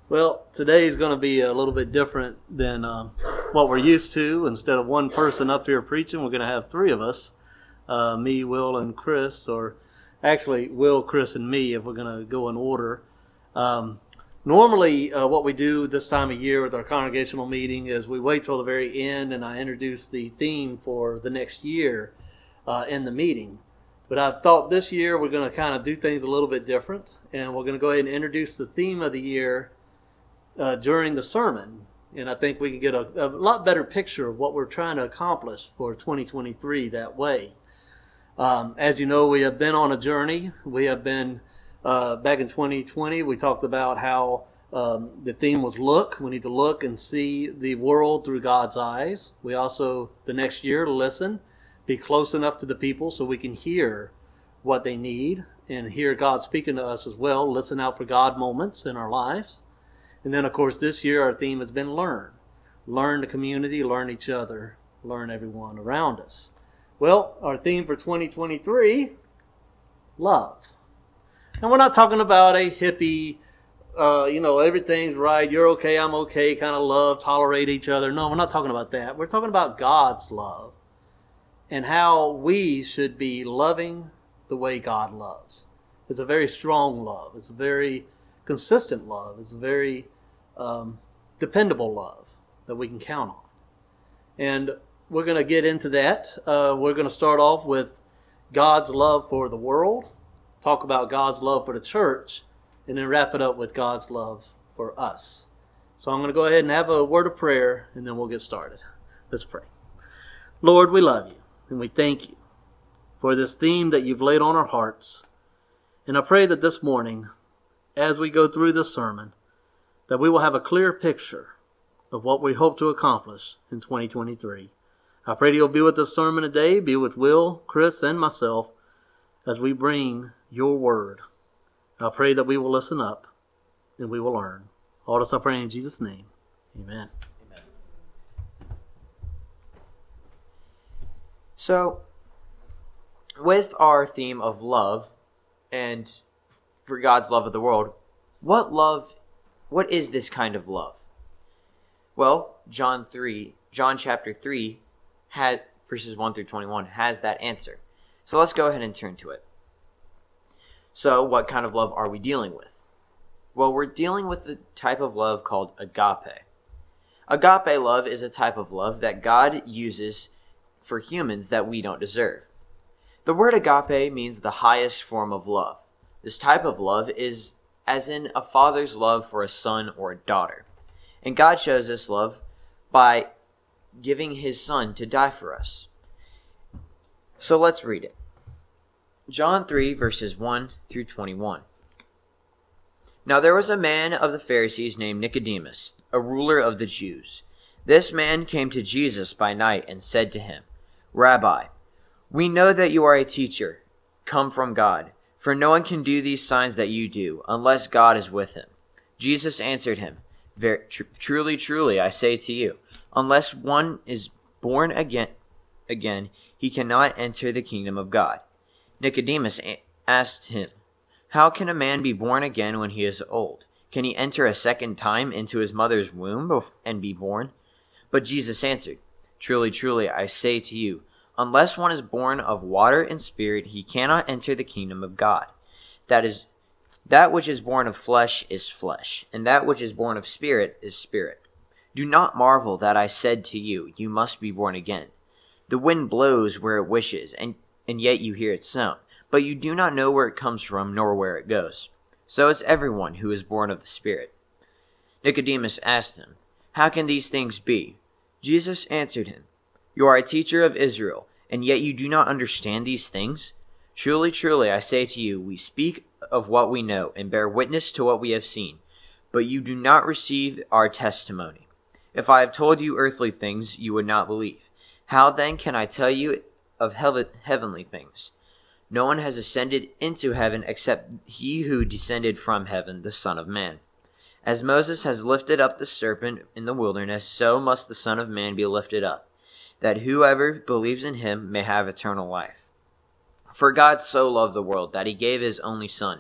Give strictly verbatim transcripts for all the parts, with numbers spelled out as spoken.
Well, today is going to be a little bit different than um, what we're used to. Instead of one person up here preaching, we're going to have three of us, uh, me, Will, and Chris, or actually Will, Chris, and me if we're going to go in order. Um, normally, uh, what we do this time of year with our congregational meeting is we wait till the very end and I introduce the theme for the next year uh, in the meeting. But I thought this year we're going to kind of do things a little bit different, and we're going to go ahead and introduce the theme of the year Uh, during the sermon, and I think we can get a, a lot better picture of what we're trying to accomplish for twenty twenty-three that way. Um, as you know, we have been on a journey. We have been, uh, back in twenty twenty, we talked about how um, the theme was look. We need to look and see the world through God's eyes. We also, the next year, listen, be close enough to the people so we can hear what they need and hear God speaking to us as well. Listen out for God moments in our lives. And then, of course, this year our theme has been learn. Learn the community, learn each other, learn everyone around us. Well, our theme for twenty twenty-three, love. And we're not talking about a hippie, uh, you know, everything's right, you're okay, I'm okay, kind of love, tolerate each other. No, we're not talking about that. We're talking about God's love and how we should be loving the way God loves. It's a very strong love. It's a very consistent love. It's a very um, dependable love that we can count on. And we're going to get into that. Uh, we're going to start off with God's love for the world, talk about God's love for the church, and then wrap it up with God's love for us. So I'm going to go ahead and have a word of prayer, and then we'll get started. Let's pray. Lord, we love you, and we thank you for this theme that you've laid on our hearts. And I pray that this morning, as we go through this sermon, that we will have a clear picture of what we hope to accomplish in twenty twenty-three. I pray that you'll be with this sermon today, be with Will, Chris, and myself as we bring your word. I pray that we will listen up and we will learn. All this I pray in Jesus' name. Amen. Amen. So, with our theme of love and for God's love of the world, what love, what is this kind of love? Well, John three, John chapter three, had verses one through twenty-one has that answer. So let's go ahead and turn to it. So, what kind of love are we dealing with? Well, we're dealing with the type of love called agape. Agape love is a type of love that God uses for humans that we don't deserve. The word agape means the highest form of love. This type of love is as in a father's love for a son or a daughter. And God shows this love by giving his son to die for us. So let's read it. John three, verses one through twenty-one. Now there was a man of the Pharisees named Nicodemus, a ruler of the Jews. This man came to Jesus by night and said to him, Rabbi, we know that you are a teacher, come from God. For no one can do these signs that you do, unless God is with him. Jesus answered him, Very, tr- Truly, truly, I say to you, unless one is born again, again, he cannot enter the kingdom of God. Nicodemus a- asked him, How can a man be born again when he is old? Can he enter a second time into his mother's womb and be born? But Jesus answered, Truly, truly, I say to you, unless one is born of water and spirit, he cannot enter the kingdom of God. That is, that which is born of flesh is flesh, and that which is born of spirit is spirit. Do not marvel that I said to you, you must be born again. The wind blows where it wishes, and, and yet you hear its sound, but you do not know where it comes from nor where it goes. So is everyone who is born of the Spirit. Nicodemus asked him, How can these things be? Jesus answered him, You are a teacher of Israel, and yet you do not understand these things? Truly, truly, I say to you, we speak of what we know and bear witness to what we have seen, but you do not receive our testimony. If I have told you earthly things, you would not believe. How then can I tell you of heavenly things? No one has ascended into heaven except he who descended from heaven, the Son of Man. As Moses has lifted up the serpent in the wilderness, so must the Son of Man be lifted up, that whoever believes in him may have eternal life. For God so loved the world that he gave his only Son,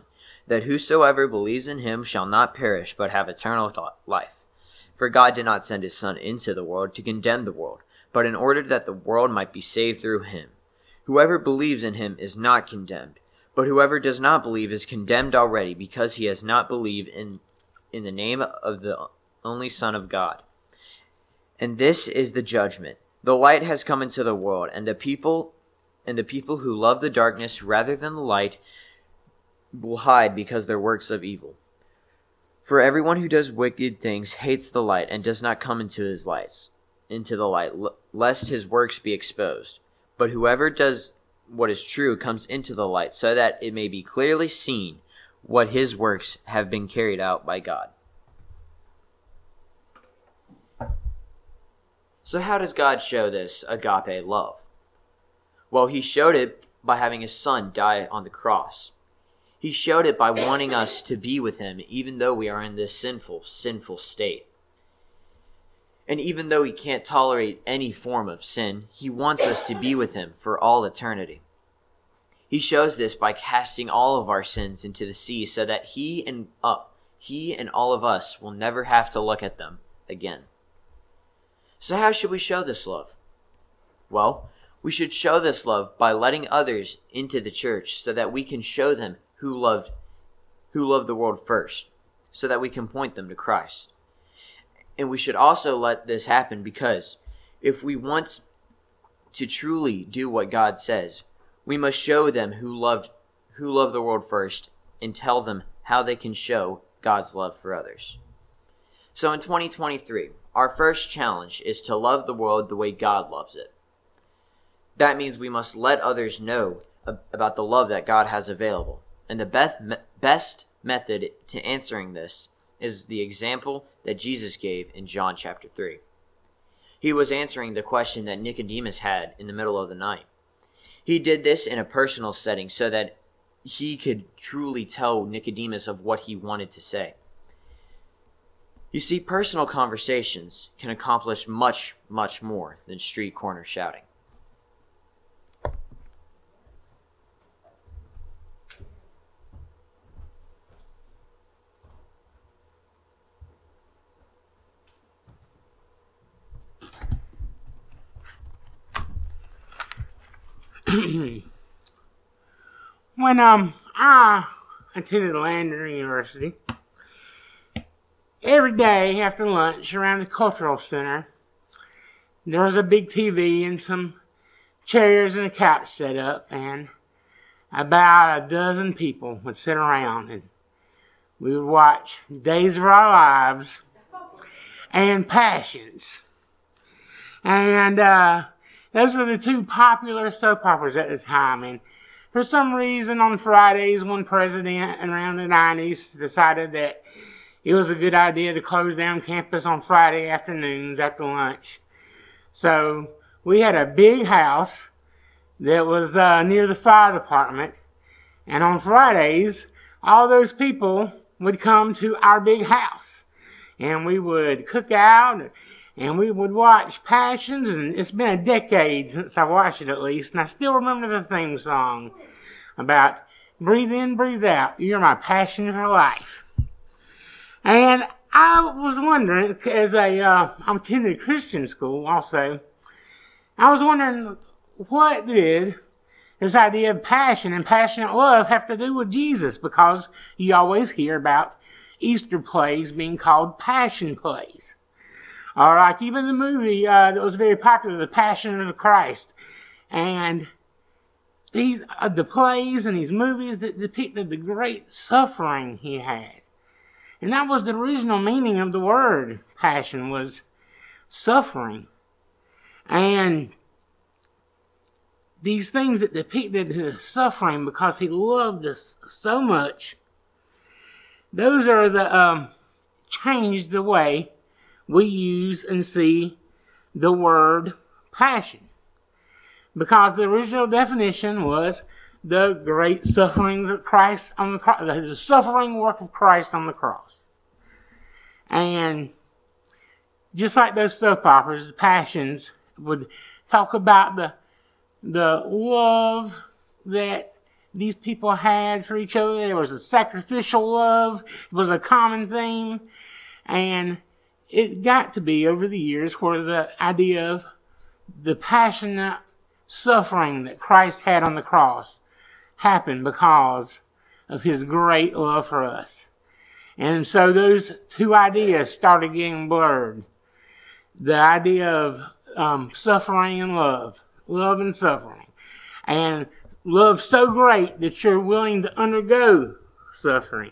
that whosoever believes in him shall not perish, but have eternal life. For God did not send his Son into the world to condemn the world, but in order that the world might be saved through him. Whoever believes in him is not condemned, but whoever does not believe is condemned already, because he has not believed in, in the name of the only Son of God. And this is the judgment. The light has come into the world, and the people and the people who love the darkness rather than the light will hide because their works of evil. For everyone who does wicked things hates the light and does not come into his lights, into the light, lest his works be exposed. But whoever does what is true comes into the light, so that it may be clearly seen what his works have been carried out by God. So how does God show this agape love? Well, he showed it by having his Son die on the cross. He showed it by wanting us to be with him, even though we are in this sinful, sinful state. And even though he can't tolerate any form of sin, he wants us to be with him for all eternity. He shows this by casting all of our sins into the sea, so that he and uh, he and all of us will never have to look at them again. So how should we show this love? Well, we should show this love by letting others into the church, so that we can show them who loved who loved the world first, so that we can point them to Christ. And we should also let this happen because if we want to truly do what God says, we must show them who loved who loved the world first and tell them how they can show God's love for others. So in twenty twenty-three, our first challenge is to love the world the way God loves it. That means we must let others know about the love that God has available. And the best, best method to answering this is the example that Jesus gave in John chapter three. He was answering the question that Nicodemus had in the middle of the night. He did this in a personal setting so that he could truly tell Nicodemus of what he wanted to say. You see, personal conversations can accomplish much, much more than street corner shouting. When um I attended Lander University, every day after lunch around the cultural center, there was a big T V and some chairs and a couch set up, and about a dozen people would sit around and we would watch Days of Our Lives and Passions. And uh, those were the two popular soap operas at the time. And for some reason on Fridays, one president around the nineties decided that it was a good idea to close down campus on Friday afternoons after lunch. So we had a big house that was uh, near the fire department. And on Fridays, all those people would come to our big house. And we would cook out and we would watch Passions. And it's been a decade since I watched it at least. And I still remember the theme song about breathe in, breathe out. You're my passion for life. And I was wondering, as a, uh, I attended Christian school also, I was wondering, what did this idea of passion and passionate love have to do with Jesus? Because you always hear about Easter plays being called passion plays. Or like even the movie uh, that was very popular, The Passion of the Christ. And these, uh, the plays and these movies that depicted the great suffering he had. And that was the original meaning of the word passion, was suffering. And these things that depicted his suffering because he loved us so much, those are the, um, changed the way we use and see the word passion. Because the original definition was the great sufferings of Christ on the cross, the suffering work of Christ on the cross. And just like those soap operas, the Passions would talk about the the love that these people had for each other. There was a sacrificial love. It was a common theme. And it got to be over the years where the idea of the passionate suffering that Christ had on the cross happened because of his great love for us. And so those two ideas started getting blurred. The idea of um, suffering and love. Love and suffering. And love so great that you're willing to undergo suffering.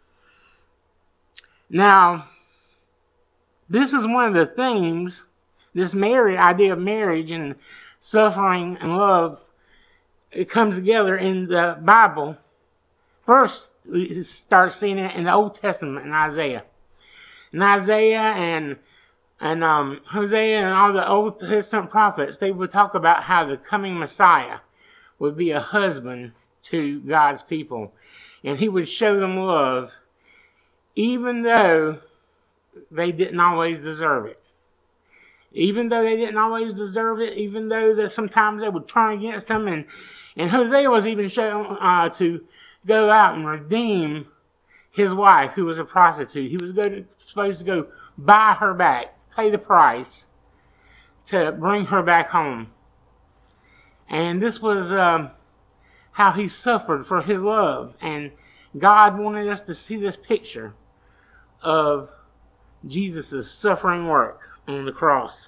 Now, this is one of the themes, this marriage, idea of marriage and suffering and love, it comes together in the Bible. First, we start seeing it in the Old Testament in Isaiah. In Isaiah and and um, Hosea and all the Old Testament prophets, they would talk about how the coming Messiah would be a husband to God's people. And he would show them love, even though they didn't always deserve it. Even though they didn't always deserve it, even though that sometimes they would turn against them. And, and Hosea was even shown uh, to go out and redeem his wife, who was a prostitute. He was go to, supposed to go buy her back, pay the price to bring her back home. And this was um, how he suffered for his love. And God wanted us to see this picture of Jesus' suffering work on the cross.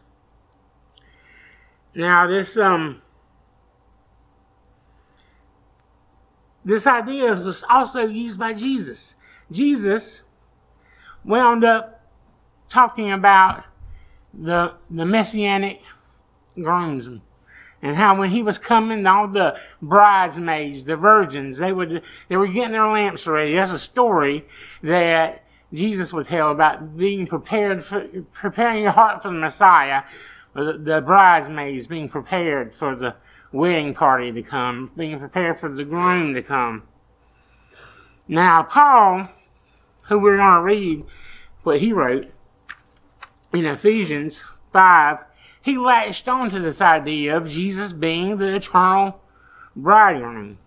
Now, this um, this idea was also used by Jesus. Jesus wound up talking about the the messianic groomsmen, and how when he was coming, all the bridesmaids, the virgins, they would they were getting their lamps ready. That's a story that Jesus would tell about being prepared for, preparing your heart for the Messiah, the, the bridesmaids being prepared for the wedding party to come, being prepared for the groom to come. Now, Paul, who we're going to read what he wrote in Ephesians five, he latched onto this idea of Jesus being the eternal bridegroom.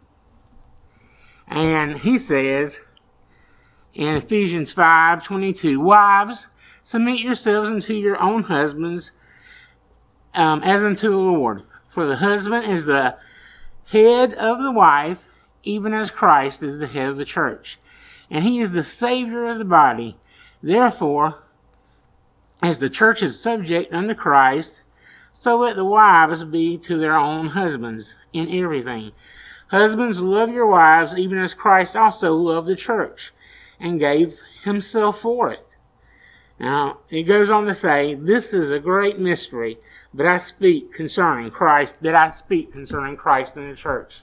And he says in Ephesians five twenty-two, wives, submit yourselves unto your own husbands um, as unto the Lord. For the husband is the head of the wife, even as Christ is the head of the church. And he is the Savior of the body. Therefore, as the church is subject unto Christ, so let the wives be to their own husbands in everything. Husbands, love your wives, even as Christ also loved the church, and gave himself for it. Now, it goes on to say, this is a great mystery, but I speak concerning Christ, that I speak concerning Christ and the church.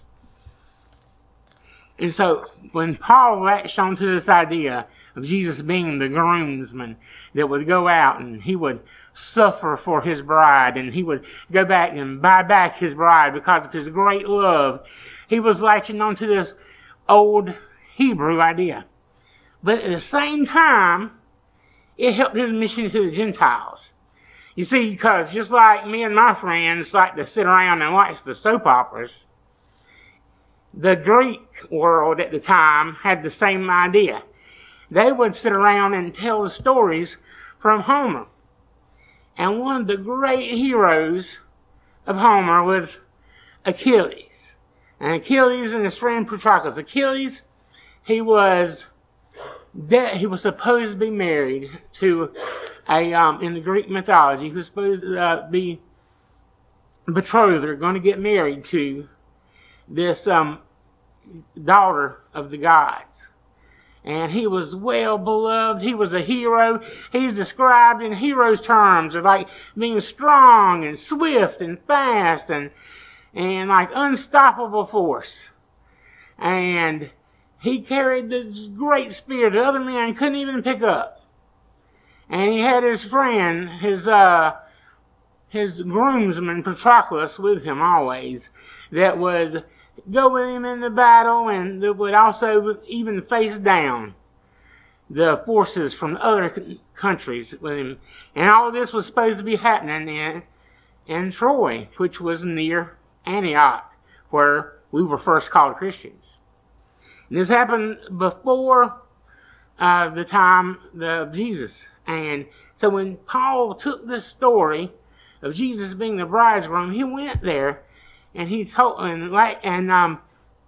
And so, when Paul latched onto this idea of Jesus being the groomsman that would go out and he would suffer for his bride, and he would go back and buy back his bride because of his great love, he was latching onto this old Hebrew idea. But at the same time, it helped his mission to the Gentiles. You see, because just like me and my friends like to sit around and watch the soap operas, the Greek world at the time had the same idea. They would sit around and tell the stories from Homer. And one of the great heroes of Homer was Achilles. And Achilles and his friend Patroclus. Achilles, he was de- he was supposed to be married to a um, in the Greek mythology, he was supposed to uh, be betrothed or going to get married to this um, daughter of the gods. And he was well beloved. He was a hero. He's described in heroes' terms of like being strong and swift and fast and and like unstoppable force. And he carried this great spear that other men couldn't even pick up. And he had his friend, his uh, his groomsman Patroclus with him always, that would go with him in the battle, and that would also even face down the forces from other countries with him. And all this was supposed to be happening in, in Troy, which was near Antioch, where we were first called Christians. And this happened before uh, the time of Jesus. And so when Paul took this story of Jesus being the bridegroom, he went there and he told and and um,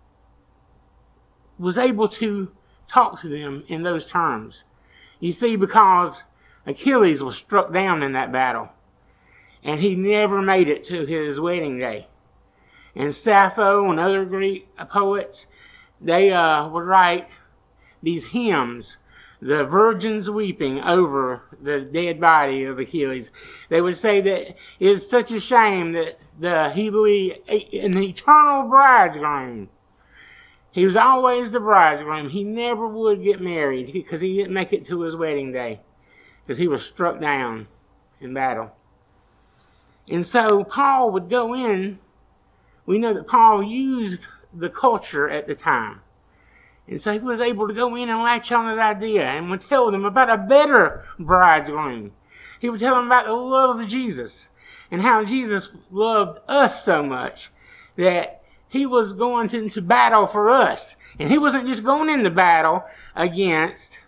was able to talk to them in those terms. You see, because Achilles was struck down in that battle, and he never made it to his wedding day. And Sappho and other Greek poets, they uh, would write these hymns, the virgins weeping over the dead body of Achilles. They would say that it's such a shame that the he would be an eternal bridegroom. He was always the bridegroom. He never would get married because he didn't make it to his wedding day because he was struck down in battle. And so Paul would go in. We know that Paul used the culture at the time. And so he was able to go in and latch on to the idea and would tell them about a better bridegroom. He would tell them about the love of Jesus and how Jesus loved us so much that he was going into battle for us. And he wasn't just going into battle against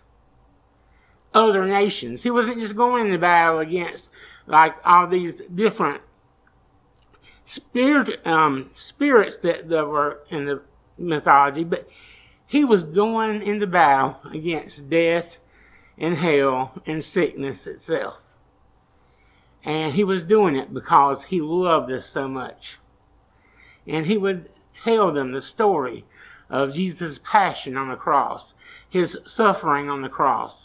other nations. He wasn't just going into battle against like all these different spirit, um, spirits that, that were in the mythology, but he was going into battle against death and hell and sickness itself. And he was doing it because he loved us so much. And he would tell them the story of Jesus' passion on the cross, his suffering on the cross.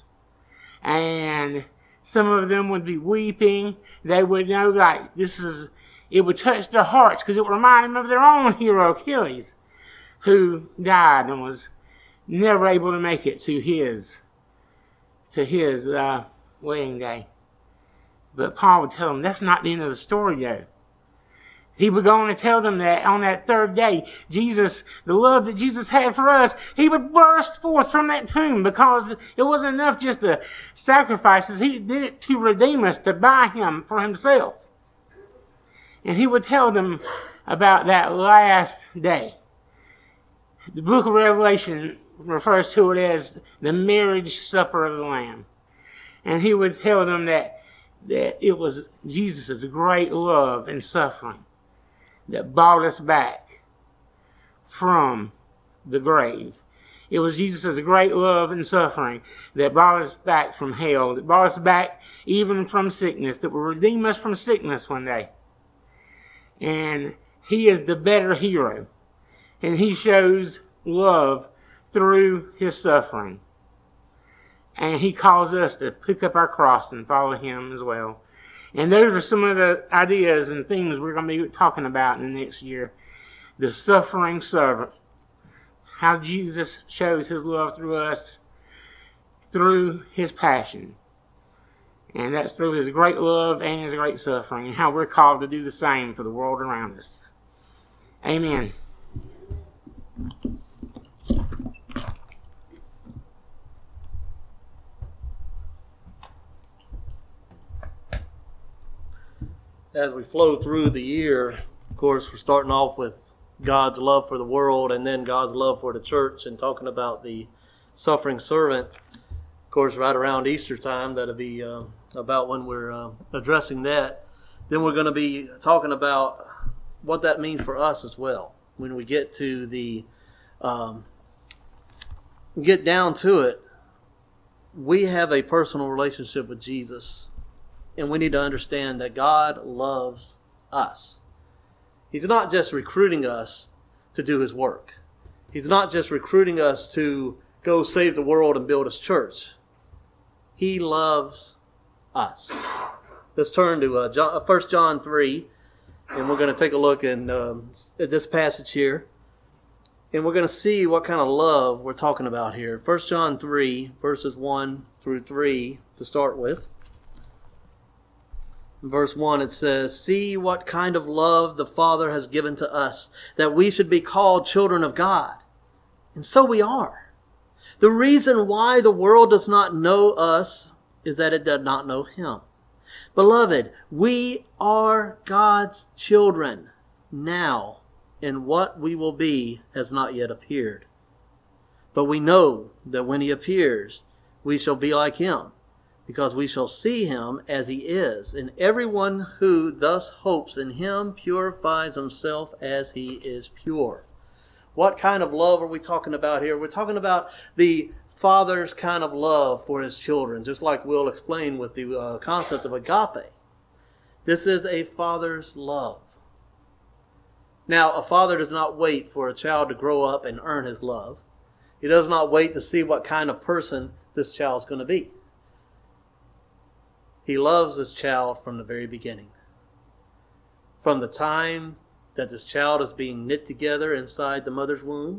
And some of them would be weeping. They would know, like, this is, it would touch their hearts because it would remind them of their own hero, Achilles, who died and was never able to make it to his, to his uh, wedding day. But Paul would tell them that's not the end of the story, though. He would go on to tell them that on that third day, Jesus, the love that Jesus had for us, he would burst forth from that tomb because it wasn't enough just the sacrifices. He did it to redeem us, to buy him for himself. And he would tell them about that last day. The book of Revelation refers to it as the marriage supper of the Lamb. And he would tell them that, that it was Jesus' great love and suffering that brought us back from the grave. It was Jesus' great love and suffering that brought us back from hell, that brought us back even from sickness, that will redeem us from sickness one day. And he is the better hero. And he shows love through his suffering. And he calls us to pick up our cross and follow him as well. And those are some of the ideas and themes we're going to be talking about in the next year. The suffering servant. How Jesus shows his love through us, through his passion. And that's through his great love and his great suffering. And how we're called to do the same for the world around us. Amen. As we flow through the year, of course, we're starting off with God's love for the world and then God's love for the church and talking about the suffering servant. Of course, right around Easter time, that'll be uh, about when we're uh, addressing that. Then we're going to be talking about what that means for us as well. When we get to the, um, get down to it, we have a personal relationship with Jesus. And we need to understand that God loves us. He's not just recruiting us to do his work. He's not just recruiting us to go save the world and build his church. He loves us. Let's turn to uh, John, First John three, and we're going to take a look in, um, at this passage here. And we're going to see what kind of love we're talking about here. First John three, verses one through three to start with. In verse one it says, "See what kind of love the Father has given to us, that we should be called children of God. And so we are. The reason why the world does not know us is that it does not know him. Beloved, we are God's children now, and what we will be has not yet appeared. But we know that when he appears, we shall be like him, because we shall see him as he is. And everyone who thus hopes in him purifies himself as he is pure. What kind of love are we talking about here? We're talking about the Father's kind of love for his children, just like we'll explain with the uh, concept of agape. This is a father's love. Now, a father does not wait for a child to grow up and earn his love. He does not wait to see what kind of person this child is going to be. He loves this child from the very beginning. From the time that this child is being knit together inside the mother's womb,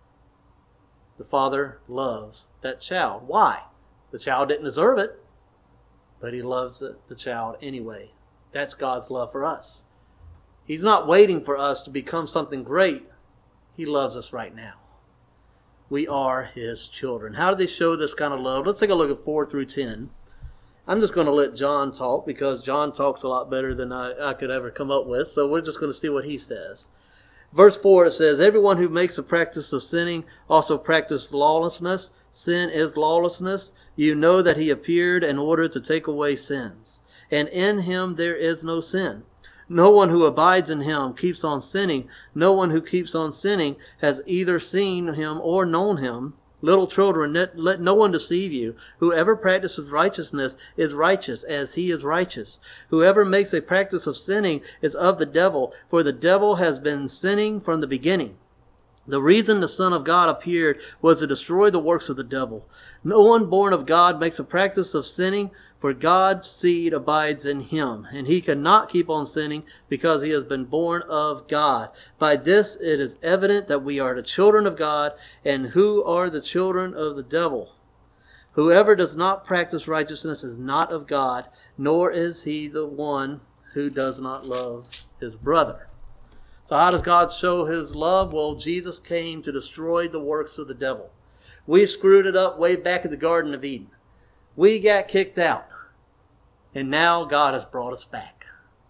the father loves that child. Why? The child didn't deserve it, but he loves the, the child anyway. That's God's love for us. He's not waiting for us to become something great. He loves us right now. We are his children. How do they show this kind of love? Let's take a look at four through ten. I'm just going to let John talk because John talks a lot better than I, I could ever come up with. So we're just going to see what he says. Verse four, it says, everyone who makes a practice of sinning also practices lawlessness. Sin is lawlessness. You know that he appeared in order to take away sins. And in him there is no sin. No one who abides in him keeps on sinning. No one who keeps on sinning has either seen him or known him. Little children, let, let no one deceive you. Whoever practices righteousness is righteous as he is righteous. Whoever makes a practice of sinning is of the devil, for the devil has been sinning from the beginning. The reason the Son of God appeared was to destroy the works of the devil. No one born of God makes a practice of sinning, for God's seed abides in him, and he cannot keep on sinning because he has been born of God. By this it is evident that we are the children of God, and who are the children of the devil. Whoever does not practice righteousness is not of God, nor is he the one who does not love his brother. So how does God show his love? Well, Jesus came to destroy the works of the devil. We screwed it up way back in the Garden of Eden. We got kicked out. And now God has brought us back.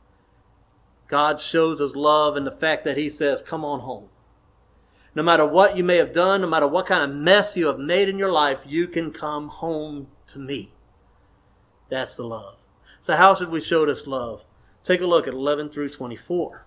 God shows his love in the fact that he says, come on home. No matter what you may have done, no matter what kind of mess you have made in your life, you can come home to me. That's the love. So how should we show this love? Take a look at eleven through twenty-four.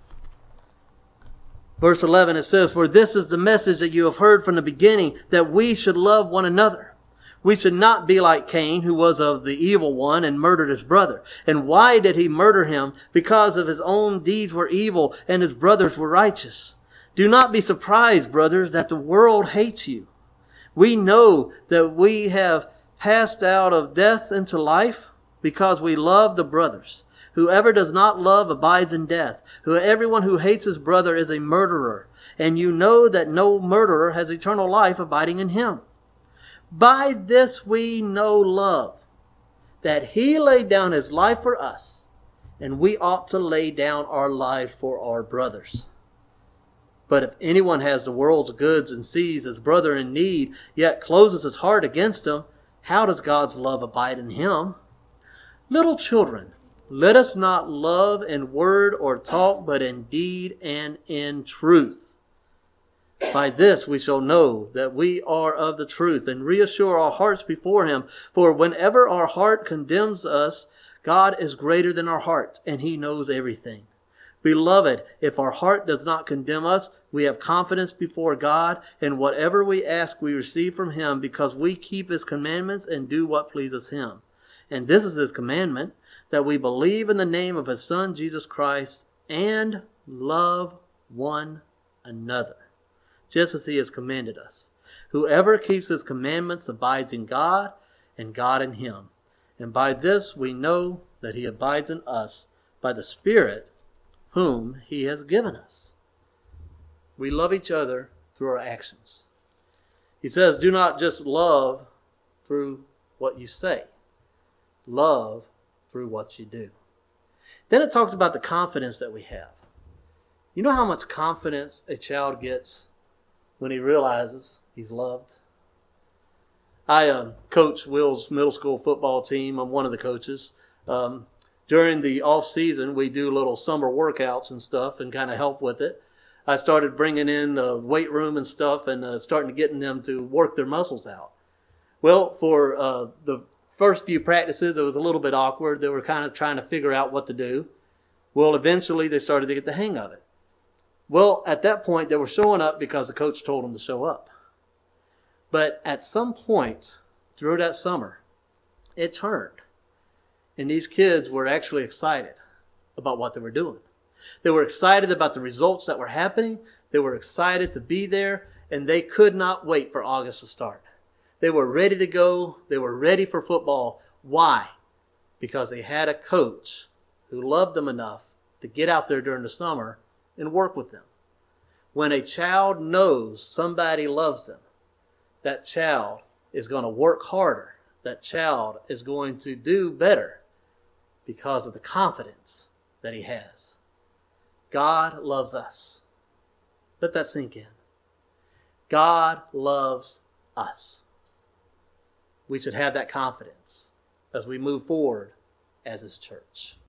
Verse eleven, it says, for this is the message that you have heard from the beginning, that we should love one another. We should not be like Cain, who was of the evil one and murdered his brother. And why did he murder him? Because of his own deeds were evil and his brothers were righteous. Do not be surprised, brothers, that the world hates you. We know that we have passed out of death into life because we love the brothers. Whoever does not love abides in death. Who everyone who hates his brother is a murderer. And you know that no murderer has eternal life abiding in him. By this we know love, that he laid down his life for us, and we ought to lay down our lives for our brothers. But if anyone has the world's goods and sees his brother in need, yet closes his heart against him, how does God's love abide in him? Little children, let us not love in word or talk, but in deed and in truth. By this we shall know that we are of the truth, and reassure our hearts before him. For whenever our heart condemns us, God is greater than our heart, and he knows everything. Beloved, if our heart does not condemn us, we have confidence before God, and whatever we ask we receive from him, because we keep his commandments and do what pleases him. And this is his commandment, that we believe in the name of his Son, Jesus Christ, and love one another, just as he has commanded us. Whoever keeps his commandments abides in God, and God in him. And by this we know that he abides in us, by the Spirit whom he has given us. We love each other through our actions. He says, do not just love through what you say. Love through what you do. Then it talks about the confidence that we have. You know how much confidence a child gets when he realizes he's loved? I um, coach Will's middle school football team. I'm one of the coaches. Um, during the off season, we do little summer workouts and stuff and kind of help with it. I started bringing in the weight room and stuff and uh, starting to getting them to work their muscles out. Well, for uh, the first few practices, it was a little bit awkward. They were kind of trying to figure out what to do. Well, eventually they started to get the hang of it. Well, at that point, they were showing up because the coach told them to show up. But at some point through that summer, it turned. And these kids were actually excited about what they were doing. They were excited about the results that were happening. They were excited to be there, and they could not wait for August to start. They were ready to go. They were ready for football. Why? Because they had a coach who loved them enough to get out there during the summer and work with them. When a child knows somebody loves them, that child is going to work harder. That child is going to do better because of the confidence that he has. God loves us. Let that sink in. God loves us. We should have that confidence as we move forward as His church.